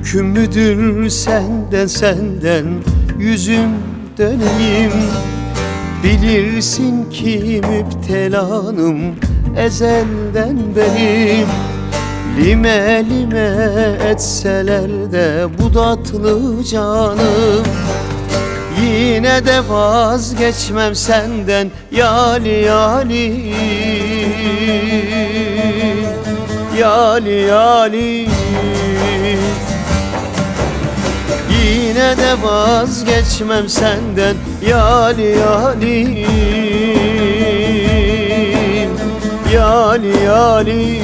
Mümkün müdür senden yüzüm döneyim? Bilirsin ki müptelanım ezelden beri. Lime etseler de bu tatlı canım, yine de vazgeçmem senden yali yali. Yali yali, yine de vazgeçmem senden yali yali. Yali yali.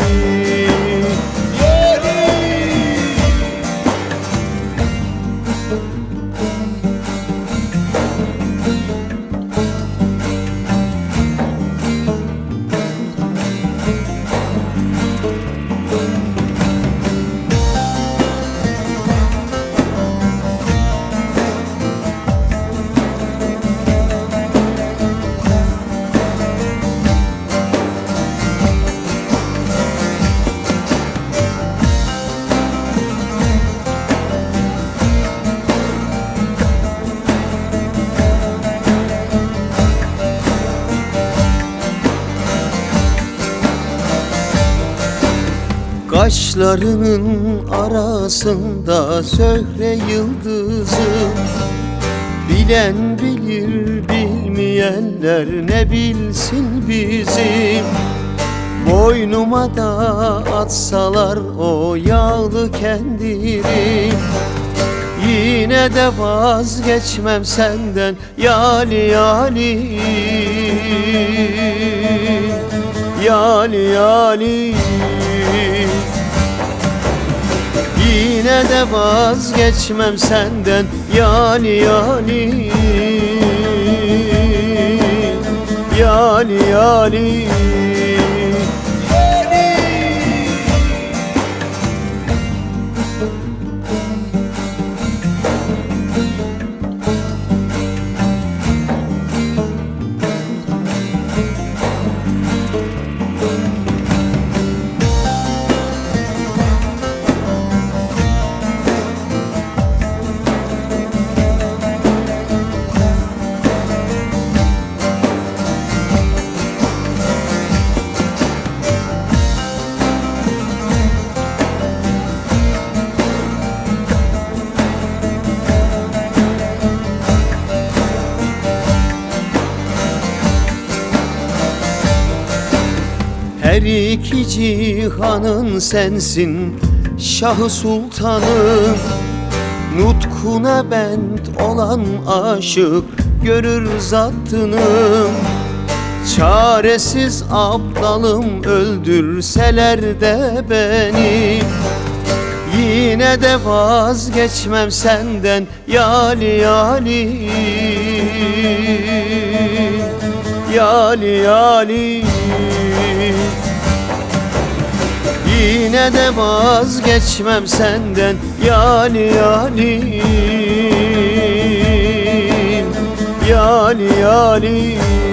Kaşlarının arasında söhre yıldızı, bilen bilir bilmeyenler ne bilsin bizim. Boynuma da atsalar o yağlı kendini, yine de vazgeçmem senden yali yali. Yali yali, yine de vazgeçmem senden yali yali. Yali yali. Her iki cihanın sensin Şah-ı Sultanım. Nutkuna bent olan aşık görür zattını. Çaresiz aptalım öldürseler de beni, yine de vazgeçmem senden yali yali. Yali yali, yine de vazgeçmem senden yali yali. Yali yali.